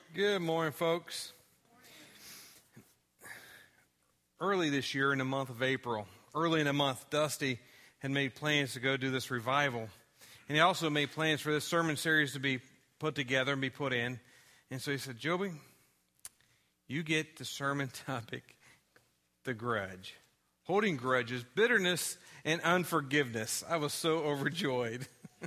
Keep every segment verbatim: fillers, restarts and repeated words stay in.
Good morning, folks. Early this year in the month of April, early in the month, Dusty had made plans to go do this revival. And he also made plans for this sermon series to be put together and be put in. And so he said, Joby, you get the sermon topic, the grudge. Holding grudges, bitterness, and unforgiveness. I was so overjoyed.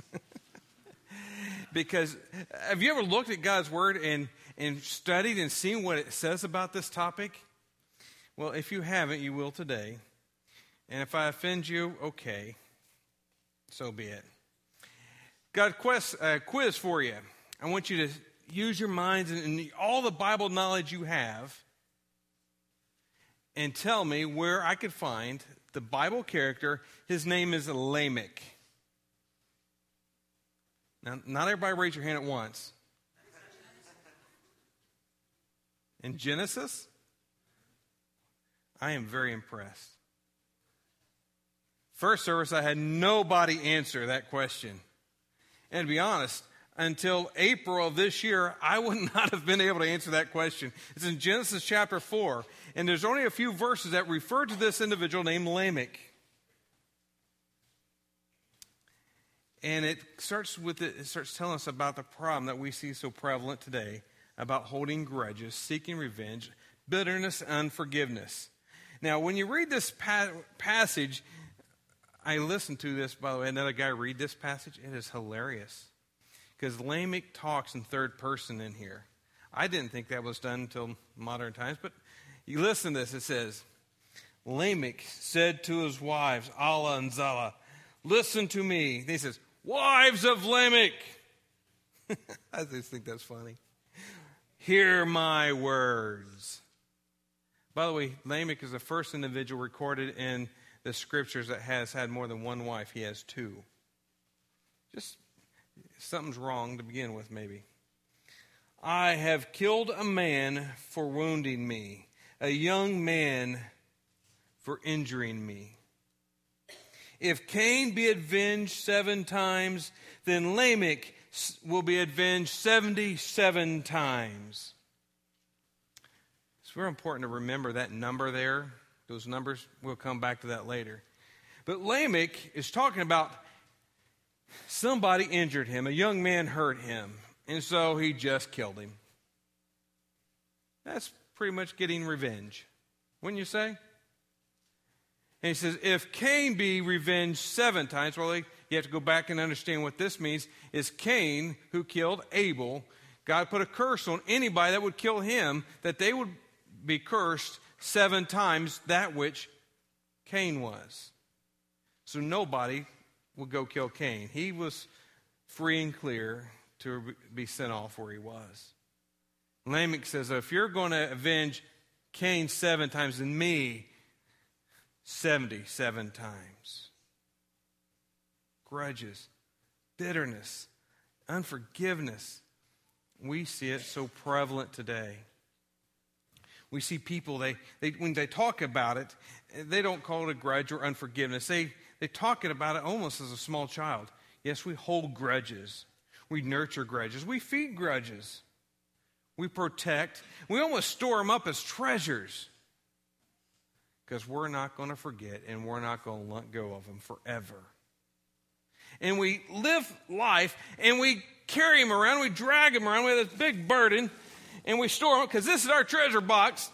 Because have you ever looked at God's Word and, and studied and seen what it says about this topic? Well, if you haven't, you will today. And if I offend you, okay, so be it. Got a quest, uh, quiz for you. I want you to use your minds and, and all the Bible knowledge you have and tell me where I could find the Bible character. His name is Lamech. Now, not everybody raise your hand at once. In Genesis? I am very impressed. First service, I had nobody answer that question. And to be honest, until April of this year, I would not have been able to answer that question. It's in Genesis chapter four, and there's only a few verses that refer to this individual named Lamech. And it starts with it, it starts telling us about the problem that we see so prevalent today about holding grudges, seeking revenge, bitterness, and unforgiveness. Now, when you read this pa- passage, I listened to this, by the way, another guy read this passage. It is hilarious because Lamech talks in third person in here. I didn't think that was done until modern times, but you listen to this. It says, Lamech said to his wives, Allah and Zillah, listen to me. He says, wives of Lamech. I just think that's funny. Hear my words. By the way, Lamech is the first individual recorded in the scriptures that has had more than one wife. He has two. Just something's wrong to begin with, maybe. I have killed a man for wounding me, a young man for injuring me. If Cain be avenged seven times, then Lamech will be avenged seventy-seven times. It's very important to remember that number there. Those numbers, we'll come back to that later. But Lamech is talking about somebody injured him. A young man hurt him. And so he just killed him. That's pretty much getting revenge, wouldn't you say? And he says, if Cain be revenged seven times, well, you have to go back and understand what this means. Is Cain, who killed Abel, God put a curse on anybody that would kill him, that they would be cursed seven times that which Cain was. So nobody would go kill Cain. He was free and clear to be sent off where he was. Lamech says, if you're going to avenge Cain seven times, then me seventy-seven times. Grudges, bitterness, unforgiveness. We see it so prevalent today. We see people, they, they when they talk about it, they don't call it a grudge or unforgiveness. They, they talk about it almost as a small child. Yes, we hold grudges. We nurture grudges. We feed grudges. We protect. We almost store them up as treasures. Because we're not going to forget and we're not going to let go of them forever. And we live life and we carry them around. We drag them around with this big burden. And we store them because this is our treasure box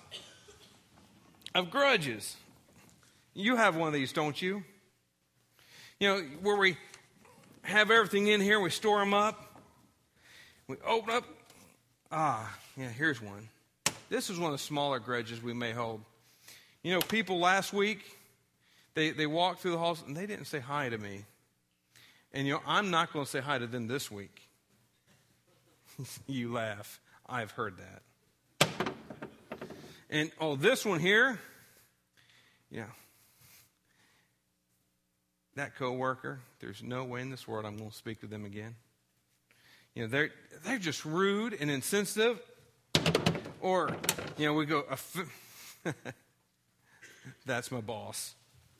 of grudges. You have one of these, don't you? You know, where we have everything in here, we store them up. We open up. Ah, yeah, here's one. This is one of the smaller grudges we may hold. You know, people last week, they, they walked through the halls and they didn't say hi to me. And, you know, I'm not going to say hi to them this week. You laugh. I've heard that. And, oh, this one here, yeah. That coworker, there's no way in this world I'm going to speak to them again. You know, they're, they're just rude and insensitive. Or, you know, we go, that's my boss.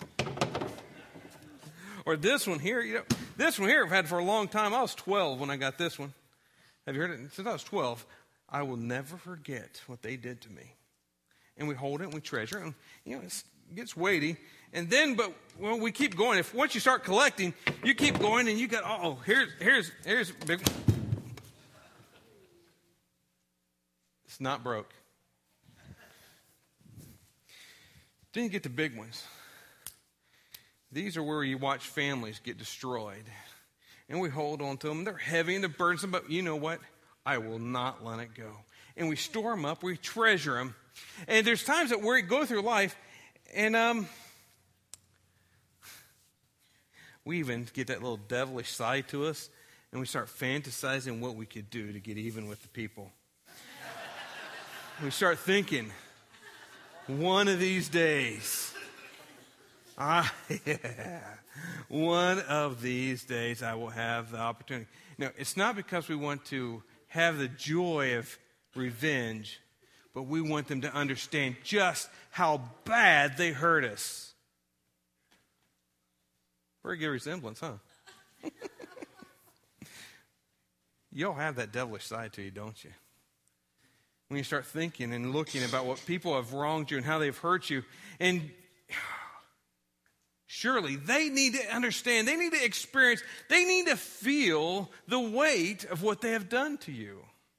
Or this one here, you know, this one here I've had for a long time. I was twelve when I got this one. Have you heard it? Since I was twelve. I will never forget what they did to me. And we hold it and we treasure it. And, you know, it's, it gets weighty. And then, but well, we keep going. If once you start collecting, you keep going and you got, oh, here's, here's, here's a big one. It's not broke. Then you get the big ones. These are where you watch families get destroyed. And we hold on to them. They're heavy and they're burdensome, but you know what? I will not let it go. And we store them up. We treasure them. And there's times that we go through life and um, we even get that little devilish side to us and we start fantasizing what we could do to get even with the people. We start thinking, one of these days, ah, yeah, one of these days I will have the opportunity. Now, it's not because we want to have the joy of revenge, but we want them to understand just how bad they hurt us. Very good resemblance, huh? You all have that devilish side to you, don't you? When you start thinking and looking about what people have wronged you and how they've hurt you. And surely they need to understand, they need to experience, they need to feel the weight of what they have done to you.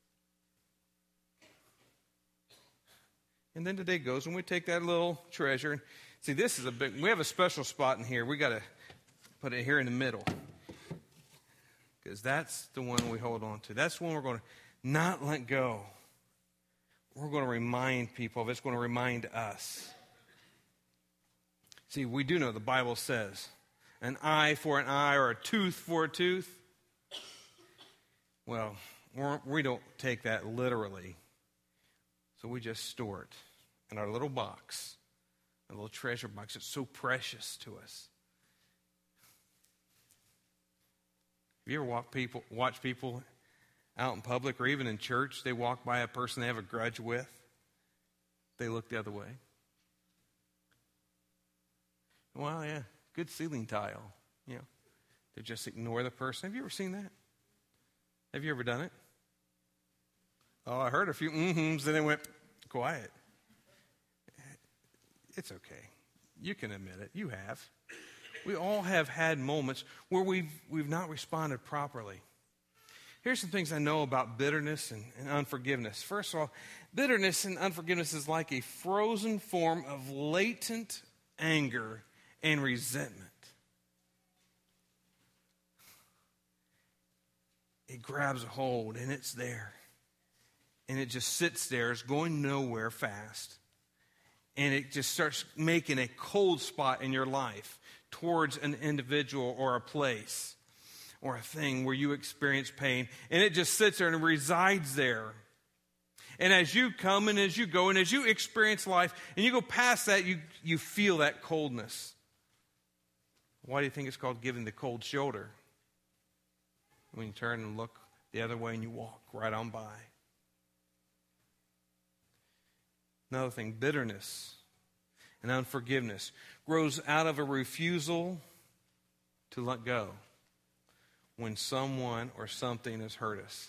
And then the day goes and we take that little treasure. And see, this is a big, we have a special spot in here. We got to put it here in the middle. Because that's the one we hold on to. That's the one we're going to not let go. We're going to remind people of it. It's going to remind us. See, we do know the Bible says an eye for an eye or a tooth for a tooth. Well, we're, we don't take that literally. So we just store it in our little box, a little treasure box. It's so precious to us. Have you ever watch people, watch people out in public or even in church? They walk by a person they have a grudge with. They look the other way. Well, yeah, good ceiling tile. You know, they just ignore the person. Have you ever seen that? Have you ever done it? Oh, I heard a few mm-hms, and it went quiet. It's okay. You can admit it. You have. We all have had moments where we've, we've not responded properly. Here's some things I know about bitterness and, and unforgiveness. First of all, bitterness and unforgiveness is like a frozen form of latent anger and resentment. It grabs a hold and it's there. And it just sits there. It's going nowhere fast. And it just starts making a cold spot in your life towards an individual or a place or a thing where you experience pain. And it just sits there and resides there. And as you come and as you go and as you experience life and you go past that, you, you feel that coldness. Why do you think it's called giving the cold shoulder? When you turn and look the other way and you walk right on by. Another thing, bitterness and unforgiveness grows out of a refusal to let go when someone or something has hurt us.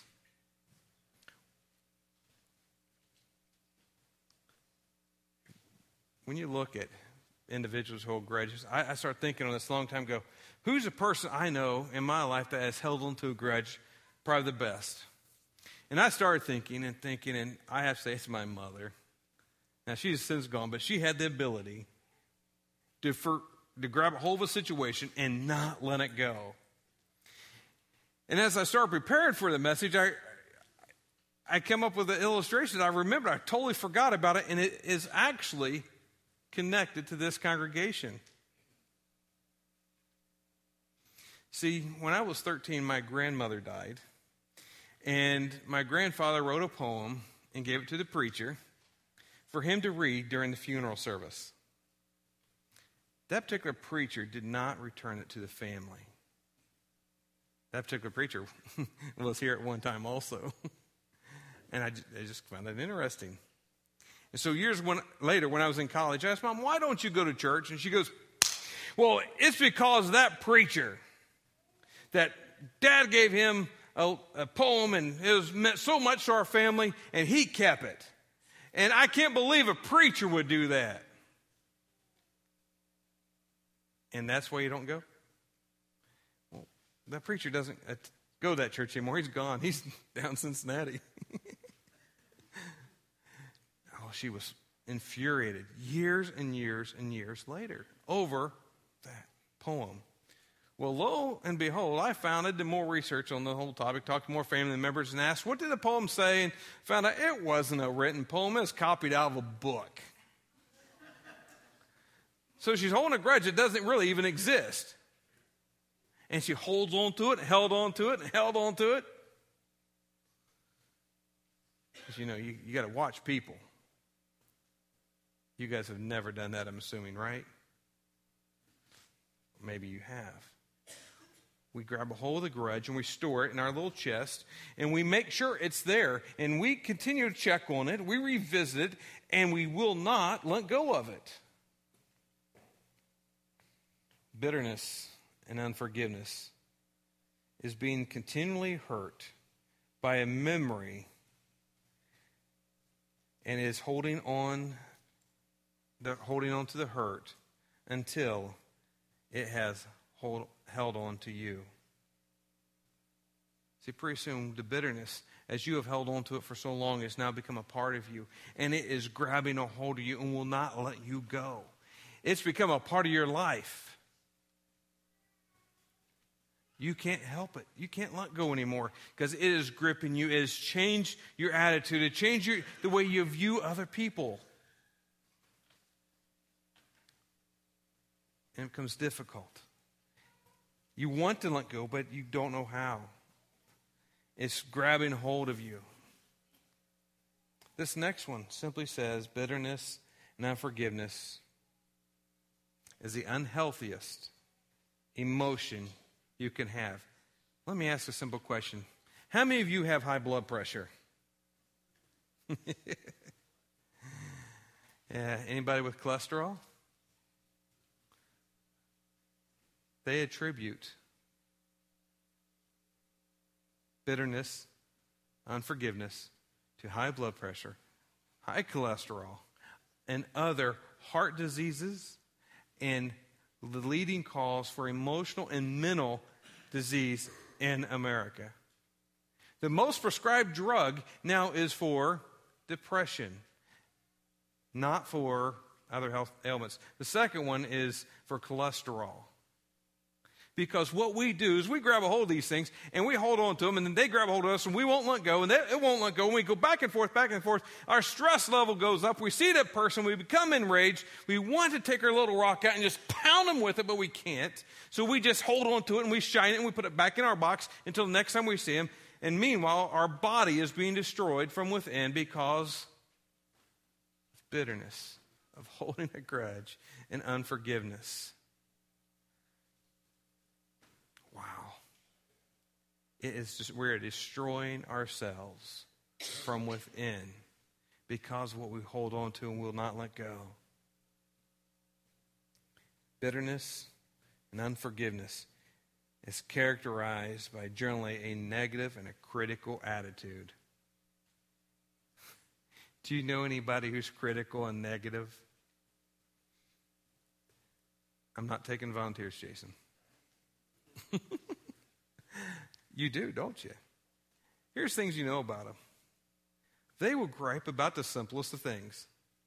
When you look at individuals who hold grudges, I, I start thinking on this a long time ago, who's a person I know in my life that has held on to a grudge probably the best? And I started thinking and thinking, and I have to say it's my mother. Now, she's since gone, but she had the ability to, for, to grab a hold of a situation and not let it go. And as I started preparing for the message, I I came up with an illustration. I remembered, I totally forgot about it, and it is actually connected to this congregation. See, when I was thirteen, my grandmother died, and my grandfather wrote a poem and gave it to the preacher for him to read during the funeral service. That particular preacher did not return it to the family. That particular preacher was here at one time also. And I just, I just found that interesting. And so years when, later, when I was in college, I asked Mom, why don't you go to church? And she goes, well, it's because that preacher, that Dad gave him a, a poem, and it was meant so much to our family, and he kept it. And I can't believe a preacher would do that. And that's why you don't go? Well, that preacher doesn't go to that church anymore. He's gone. He's down in Cincinnati. Oh, she was infuriated years and years and years later over that poem. Well, lo and behold, I found I did more research on the whole topic, talked to more family members, and asked, what did the poem say? And found out it wasn't a written poem. It was copied out of a book. So she's holding a grudge that doesn't really even exist. And she holds on to it, held on to it, and held on to it. Because, you know, you, you got to watch people. You guys have never done that, I'm assuming, right? Maybe you have. We grab a hold of the grudge and we store it in our little chest, and we make sure it's there, and we continue to check on it, we revisit it, and we will not let go of it. Bitterness and unforgiveness is being continually hurt by a memory and is holding on, the, holding on to the hurt until it has hold, held on to you. See, pretty soon the bitterness, as you have held on to it for so long, has now become a part of you, and it is grabbing a hold of you and will not let you go. It's become a part of your life. You can't help it. You can't let go anymore because it is gripping you. It has changed your attitude. It changed your, the way you view other people. And it becomes difficult. You want to let go, but you don't know how. It's grabbing hold of you. This next one simply says bitterness and unforgiveness is the unhealthiest emotion you can have. Let me ask a simple question. How many of you have high blood pressure? Yeah, anybody with cholesterol? They attribute bitterness, unforgiveness to high blood pressure, high cholesterol, and other heart diseases, and the leading cause for emotional and mental disease in America. The most prescribed drug now is for depression, not for other health ailments. The second one is for cholesterol. Because what we do is we grab a hold of these things and we hold on to them, and then they grab a hold of us and we won't let go, and they, it won't let go. And we go back and forth, back and forth. Our stress level goes up. We see that person. We become enraged. We want to take our little rock out and just pound them with it, but we can't. So we just hold on to it and we shine it and we put it back in our box until the next time we see him. And meanwhile, our body is being destroyed from within because of bitterness, of holding a grudge, and unforgiveness. Wow. It is just, we're destroying ourselves from within because of what we hold on to and will not let go. Bitterness and unforgiveness is characterized by generally a negative and a critical attitude. Do you know anybody who's critical and negative? I'm not taking volunteers, Jason. You do, don't you? Here's things you know about them. They will gripe about the simplest of things.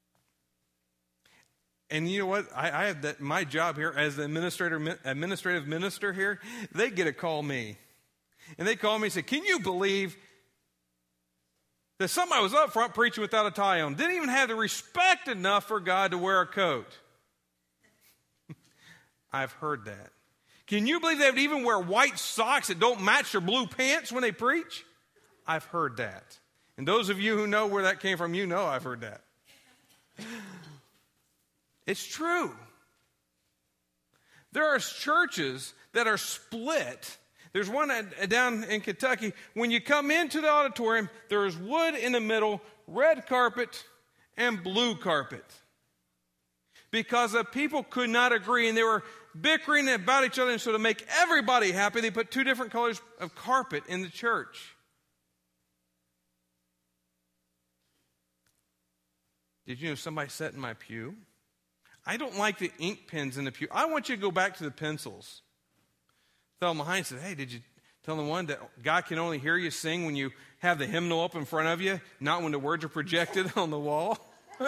And you know what? I, I have that my job here as the administrator, administrative minister here. They get to call me, and they call me and say, "Can you believe that somebody was up front preaching without a tie on? Didn't even have the respect enough for God to wear a coat." I've heard that. Can you believe they would even wear white socks that don't match their blue pants when they preach? I've heard that. And those of you who know where that came from, you know I've heard that. It's true. There are churches that are split. There's one down in Kentucky. When you come into the auditorium, there is wood in the middle, red carpet, and blue carpet. Because the people could not agree, and they were bickering about each other, and so to make everybody happy, they put two different colors of carpet in the church. Did you know somebody sat in my pew? I don't like the ink pens in the pew. I want you to go back to the pencils. Thelma Hines said, hey, did you tell the one that God can only hear you sing when you have the hymnal up in front of you, not when the words are projected on the wall?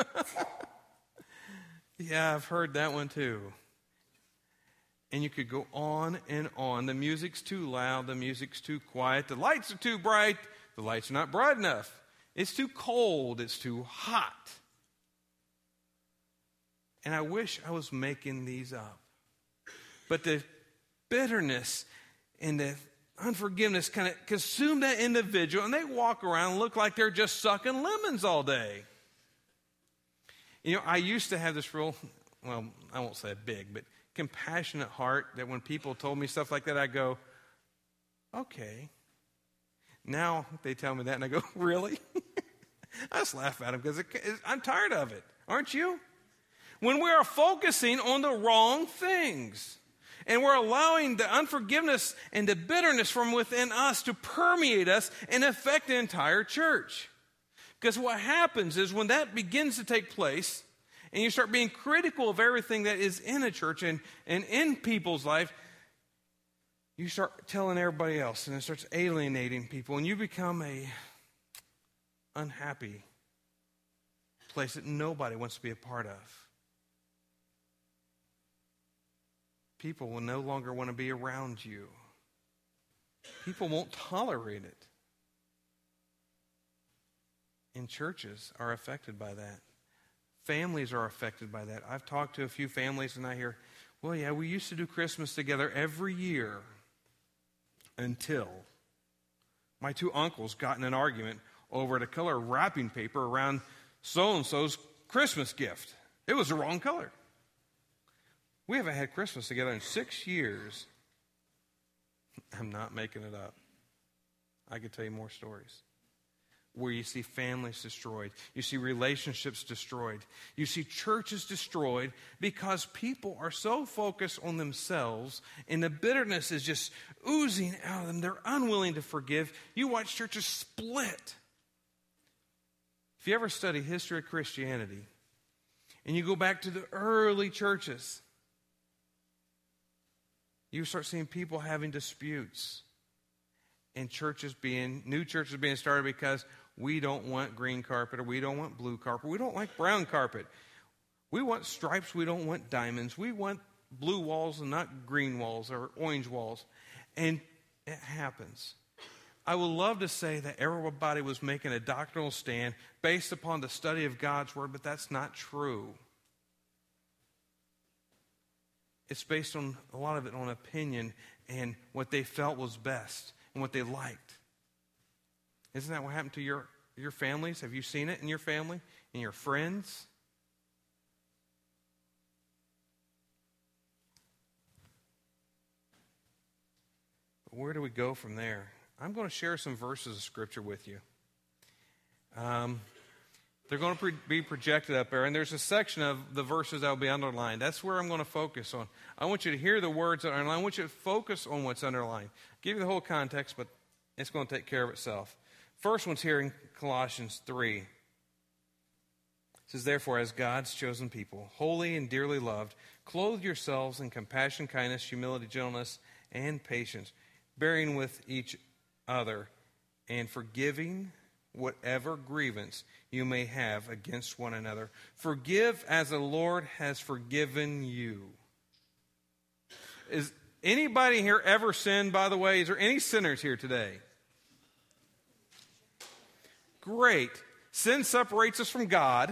Yeah, I've heard that one too. And you could go on and on. The music's too loud. The music's too quiet. The lights are too bright. The lights are not bright enough. It's too cold. It's too hot. And I wish I was making these up. But the bitterness and the unforgiveness kind of consume that individual, and they walk around and look like they're just sucking lemons all day. You know, I used to have this real, well, I won't say big, but compassionate heart that when people told me stuff like that, I go, okay. Now they tell me that, and I go, really? I just laugh at them because I'm tired of it. Aren't you? When we are focusing on the wrong things and we're allowing the unforgiveness and the bitterness from within us to permeate us and affect the entire church. Because what happens is when that begins to take place and you start being critical of everything that is in a church and, and in people's life, you start telling everybody else, and it starts alienating people, and you become a unhappy place that nobody wants to be a part of. People will no longer want to be around you. People won't tolerate it. And churches are affected by that. Families are affected by that. I've talked to a few families and I hear, well, yeah, we used to do Christmas together every year until my two uncles got in an argument over the color wrapping paper around so-and-so's Christmas gift. It was the wrong color. We haven't had Christmas together in six years. I'm not making it up. I could tell you more stories where you see families destroyed. You see relationships destroyed. You see churches destroyed because people are so focused on themselves and the bitterness is just oozing out of them. They're unwilling to forgive. You watch churches split. If you ever study history of Christianity and you go back to the early churches, you start seeing people having disputes and churches being, new churches being started because we don't want green carpet or we don't want blue carpet. We don't like brown carpet. We want stripes. We don't want diamonds. We want blue walls and not green walls or orange walls. And it happens. I would love to say that everybody was making a doctrinal stand based upon the study of God's word, but that's not true. It's based on a lot of it on opinion and what they felt was best and what they liked. Isn't that what happened to your, your families? Have you seen it in your family, in your friends? But where do we go from there? I'm going to share some verses of Scripture with you. Um, they're going to pre- be projected up there, and there's a section of the verses that will be underlined. That's where I'm going to focus on. I want you to hear the words that are underlined. I want you to focus on what's underlined. I'll give you the whole context, but it's going to take care of itself. First one's here in Colossians three. It says, therefore, as God's chosen people, holy and dearly loved, clothe yourselves in compassion, kindness, humility, gentleness, and patience, bearing with each other and forgiving whatever grievance you may have against one another. Forgive as the Lord has forgiven you. Is anybody here ever sinned, by the way? Is there any sinners here today? Great. Sin separates us from God.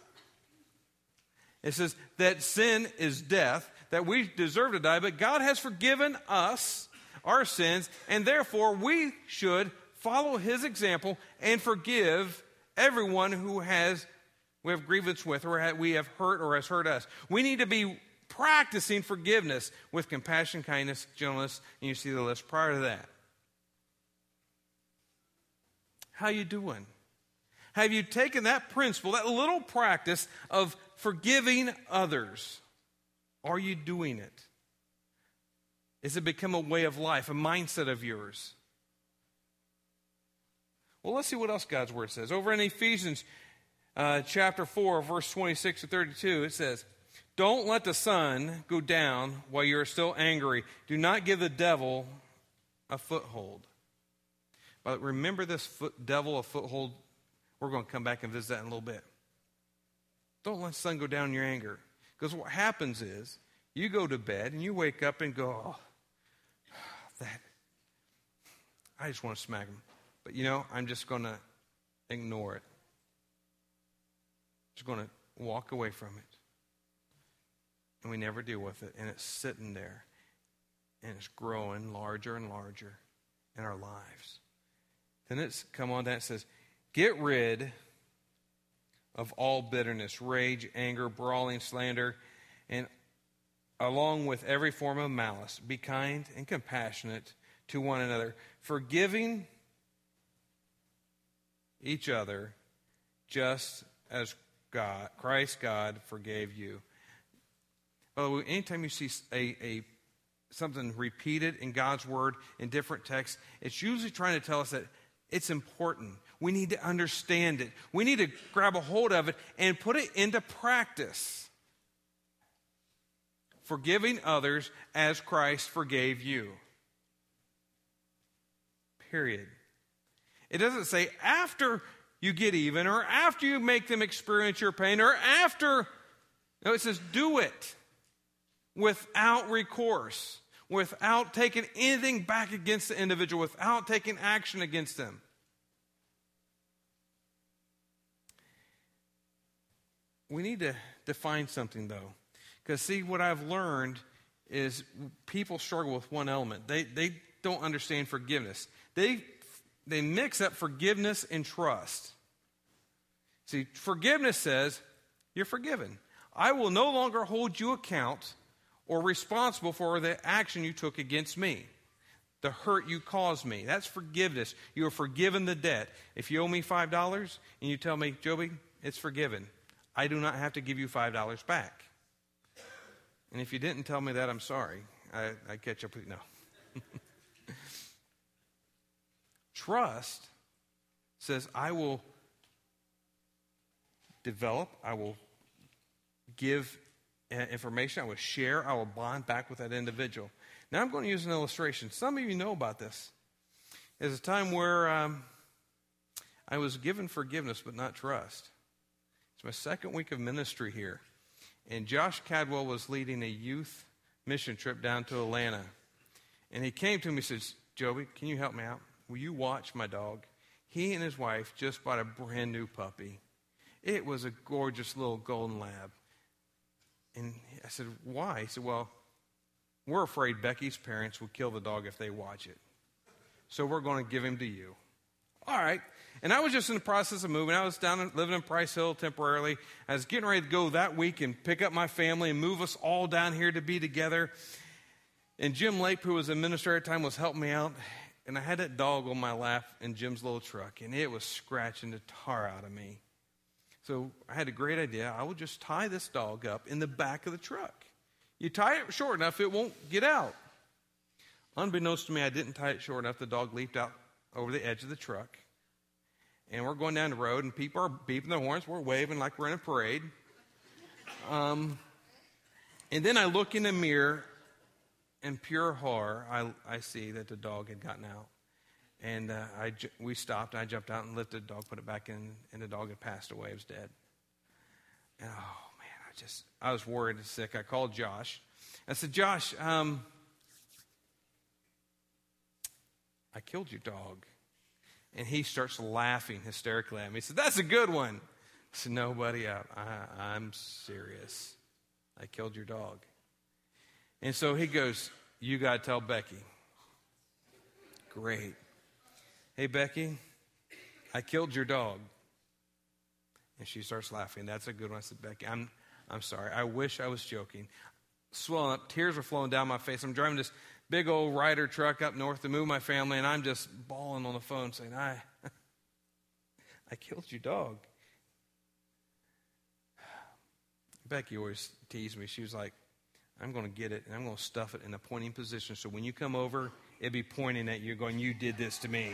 It says that sin is death, that we deserve to die, but God has forgiven us our sins, and therefore we should follow his example and forgive everyone who has we have grievance with or we have hurt or has hurt us. We need to be practicing forgiveness with compassion, kindness, gentleness, and you see the list prior to that. How you doing? Have you taken that principle, that little practice of forgiving others? Are you doing it? Has it become a way of life, a mindset of yours? Well, let's see what else God's Word says. Over in Ephesians uh, chapter four, verse twenty-six to thirty-two, it says, "Don't let the sun go down while you are still angry. Do not give the devil a foothold." But remember this foot, devil a foothold. We're going to come back and visit that in a little bit. Don't let the sun go down in your anger. Because what happens is, you go to bed and you wake up and go, oh, that, I just want to smack him. But you know, I'm just going to ignore it. Just going to walk away from it. And we never deal with it. And it's sitting there. And it's growing larger and larger in our lives. Then it's come on down and says, get rid of all bitterness, rage, anger, brawling, slander, and along with every form of malice. Be kind and compassionate to one another, forgiving each other just as God, Christ God forgave you. By the way, anytime you see a, a something repeated in God's Word in different texts, it's usually trying to tell us that it's important. We need to understand it. We need to grab a hold of it and put it into practice. Forgiving others as Christ forgave you. Period. It doesn't say after you get even or after you make them experience your pain or after. No, it says do it without recourse, without taking anything back against the individual, without taking action against them. We need to define something, though. Because, see, what I've learned is people struggle with one element. They they don't understand forgiveness. They, they mix up forgiveness and trust. See, forgiveness says, you're forgiven. I will no longer hold you account or responsible for the action you took against me, the hurt you caused me. That's forgiveness. You are forgiven the debt. If you owe me five dollars and you tell me, Joby, it's forgiven, I do not have to give you five dollars back. And if you didn't tell me that, I'm sorry. I, I catch up with you. No. Trust says, I will develop, I will give information, I will share, I will bond back with that individual. Now I'm going to use an illustration. Some of you know about this. There's a time where um, I was given forgiveness but not trust. It's my second week of ministry here. And Josh Cadwell was leading a youth mission trip down to Atlanta. And he came to me and says, Joby, can you help me out? Will you watch my dog? He and his wife just bought a brand new puppy. It was a gorgeous little golden lab. And I said, why? He said, well, we're afraid Becky's parents will kill the dog if they watch it. So we're going to give him to you. All right. And I was just in the process of moving. I was down living in Price Hill temporarily. I was getting ready to go that week and pick up my family and move us all down here to be together. And Jim Lake, who was the administrator at the time, was helping me out. And I had that dog on my lap in Jim's little truck, and it was scratching the tar out of me. So I had a great idea. I would just tie this dog up in the back of the truck. You tie it short enough, it won't get out. Unbeknownst to me, I didn't tie it short enough. The dog leaped out over the edge of the truck. And we're going down the road, and people are beeping their horns. We're waving like we're in a parade. Um, and then I look in the mirror, and pure horror, I, I see that the dog had gotten out. And uh, I, we stopped. I jumped out and lifted the dog, put it back in, and the dog had passed away. It was dead. And, oh, man, I just, I was worried and sick. I called Josh. I said, Josh, um, I killed your dog. And he starts laughing hysterically at me. He said, that's a good one. I said, no, buddy, I, I, I'm serious. I killed your dog. And so he goes, you got to tell Becky. Great. Hey, Becky, I killed your dog. And she starts laughing. That's a good one. I said, Becky, I'm, I'm sorry. I wish I was joking. Swelling up, tears are flowing down my face. I'm driving this big old Ryder truck up north to move my family, and I'm just bawling on the phone saying, I, I killed your dog. Becky always teased me. She was like, I'm going to get it, and I'm going to stuff it in a pointing position. So when you come over, it'll be pointing at you, going, you did this to me.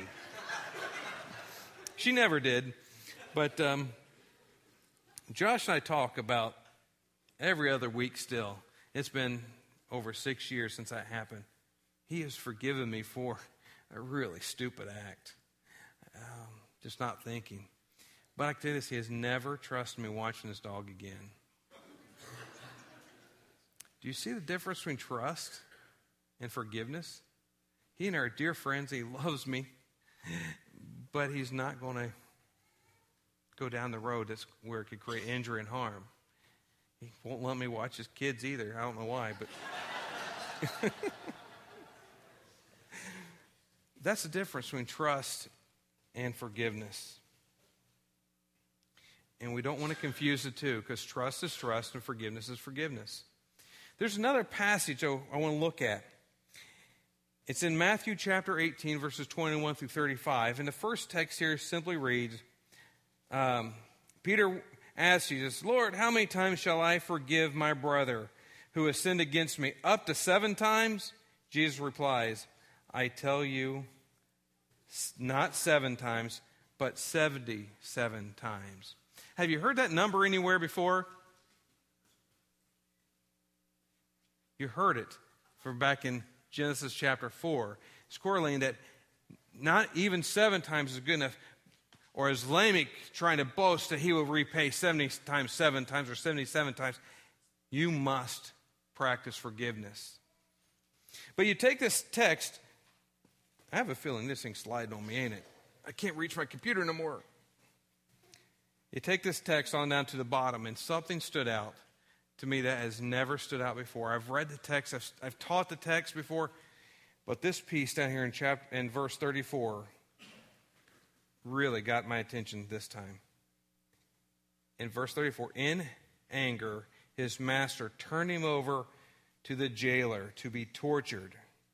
She never did. But um, Josh and I talk about every other week still. It's been over six years since that happened. He has forgiven me for a really stupid act. Um, just not thinking. But I can tell you this, he has never trusted me watching his dog again. Do you see the difference between trust and forgiveness? He and I are dear friends. He loves me. But he's not going to go down the road that's where it could create injury and harm. He won't let me watch his kids either. I don't know why, but that's the difference between trust and forgiveness. And we don't want to confuse the two, because trust is trust and forgiveness is forgiveness. There's another passage I want to look at. It's in Matthew chapter eighteen, verses twenty-one through thirty-five. And the first text here simply reads, um, Peter asked Jesus, Lord, how many times shall I forgive my brother who has sinned against me? Up to seven times? Jesus replies, I tell you, not seven times, but seventy-seven times. Have you heard that number anywhere before? You heard it from back in Genesis chapter four. It's correlating that not even seven times is good enough. Or as Lamech trying to boast that he will repay seventy times seven times or seventy-seven times. You must practice forgiveness. But you take this text. I have a feeling this thing's sliding on me, ain't it? I can't reach my computer no more. You take this text on down to the bottom, and something stood out to me that has never stood out before. I've read the text, I've, I've taught the text before, but this piece down here in chapter in verse thirty-four really got my attention this time. In verse thirty-four, in anger, his master turned him over to the jailer to be tortured.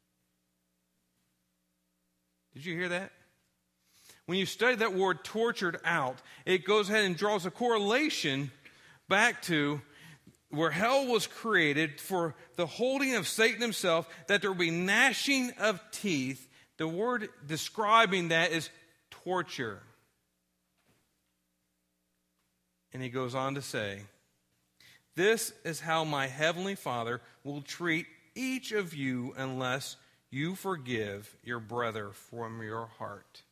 Did you hear that? When you study that word tortured out, it goes ahead and draws a correlation back to where hell was created for the holding of Satan himself, that there will be gnashing of teeth. The word describing that is torture. And he goes on to say, this is how my heavenly Father will treat each of you unless you forgive your brother from your heart.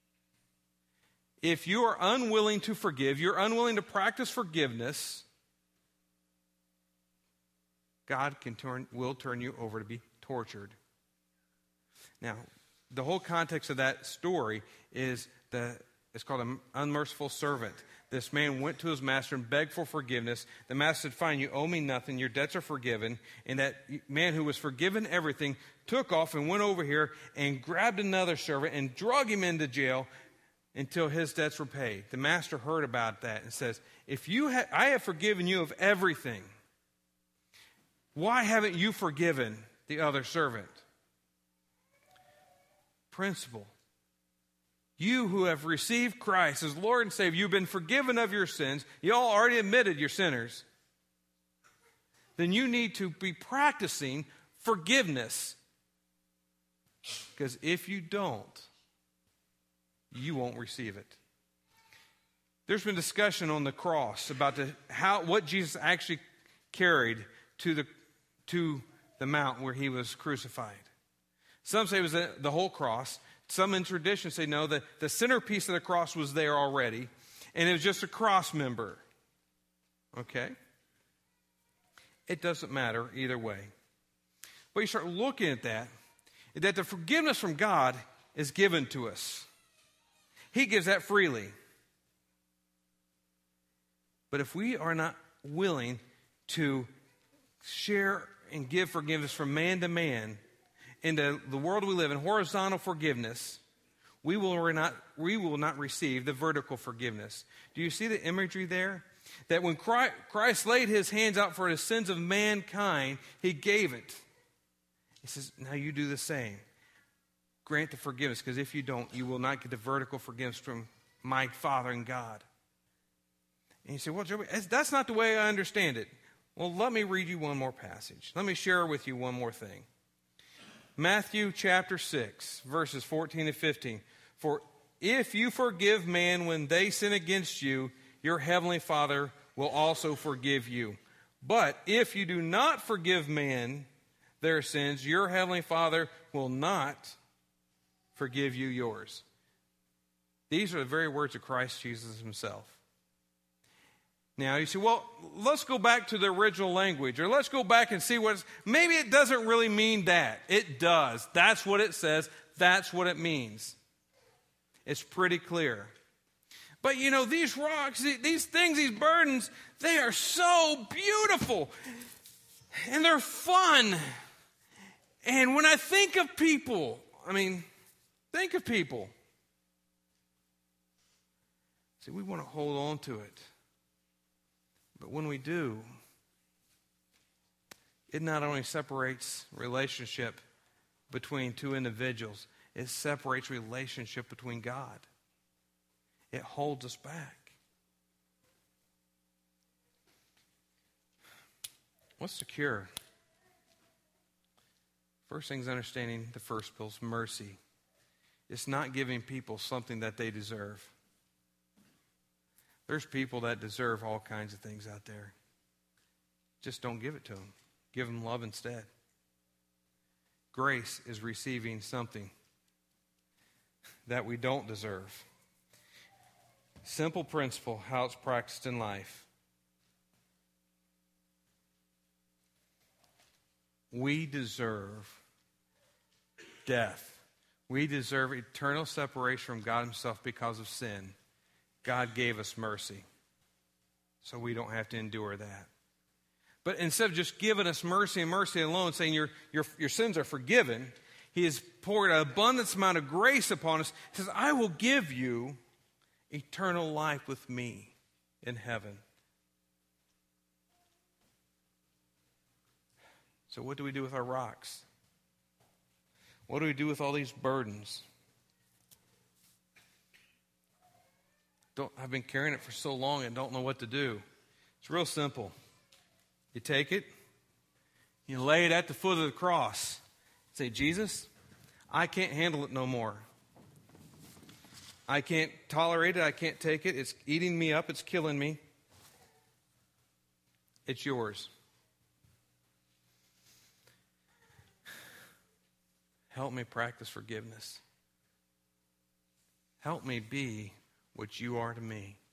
If you are unwilling to forgive, you're unwilling to practice forgiveness, God can turn, will turn you over to be tortured. Now, the whole context of that story is the it's called an unmerciful servant. This man went to his master and begged for forgiveness. The master said, fine, you owe me nothing. Your debts are forgiven. And that man who was forgiven everything took off and went over here and grabbed another servant and drug him into jail until his debts were paid. The master heard about that and says, if you ha- I have forgiven you of everything, why haven't you forgiven the other servant? Principle. You who have received Christ as Lord and Savior, you've been forgiven of your sins. You all already admitted you're sinners. Then you need to be practicing forgiveness. Because if you don't, you won't receive it. There's been discussion on the cross about the, how what Jesus actually carried to the to the mount where he was crucified. Some say it was the, the whole cross. Some in tradition say no, the, the centerpiece of the cross was there already, and it was just a cross member. Okay? It doesn't matter either way. But you start looking at that, that the forgiveness from God is given to us. He gives that freely. But if we are not willing to share and give forgiveness from man to man into the world we live in, horizontal forgiveness, we will not we will not receive the vertical forgiveness. Do you see the imagery there? That when Christ laid his hands out for the sins of mankind, he gave it. He says, now you do the same. Grant the forgiveness, because if you don't, you will not get the vertical forgiveness from my Father and God. And you say, well, Joey, that's not the way I understand it. Well, let me read you one more passage. Let me share with you one more thing. Matthew chapter six, verses fourteen and fifteen. For if you forgive man when they sin against you, your heavenly Father will also forgive you. But if you do not forgive man their sins, your heavenly Father will not forgive you yours. These are the very words of Christ Jesus himself. Now, you say, well, let's go back to the original language, or let's go back and see what it's, maybe it doesn't really mean that. It does. That's what it says. That's what it means. It's pretty clear. But, you know, these rocks, these things, these burdens, they are so beautiful. And they're fun. And when I think of people, I mean, think of people. See, we want to hold on to it. But when we do, it not only separates relationship between two individuals, it separates relationship between God. It holds us back. What's the cure? First thing is understanding the first pill is mercy. It's not giving people something that they deserve. There's people that deserve all kinds of things out there. Just don't give it to them. Give them love instead. Grace is receiving something that we don't deserve. Simple principle, how it's practiced in life. We deserve death. We deserve eternal separation from God himself because of sin. God gave us mercy, so we don't have to endure that. But instead of just giving us mercy and mercy alone, saying your, your, your sins are forgiven, he has poured an abundance amount of grace upon us. He says, I will give you eternal life with me in heaven. So what do we do with our rocks? What do we do with all these burdens? Don't, I've been carrying it for so long and don't know what to do. It's real simple. You take it, you lay it at the foot of the cross. Say, Jesus, I can't handle it no more. I can't tolerate it. I can't take it. It's eating me up. It's killing me. It's yours. Help me practice forgiveness. Help me be what you are to me.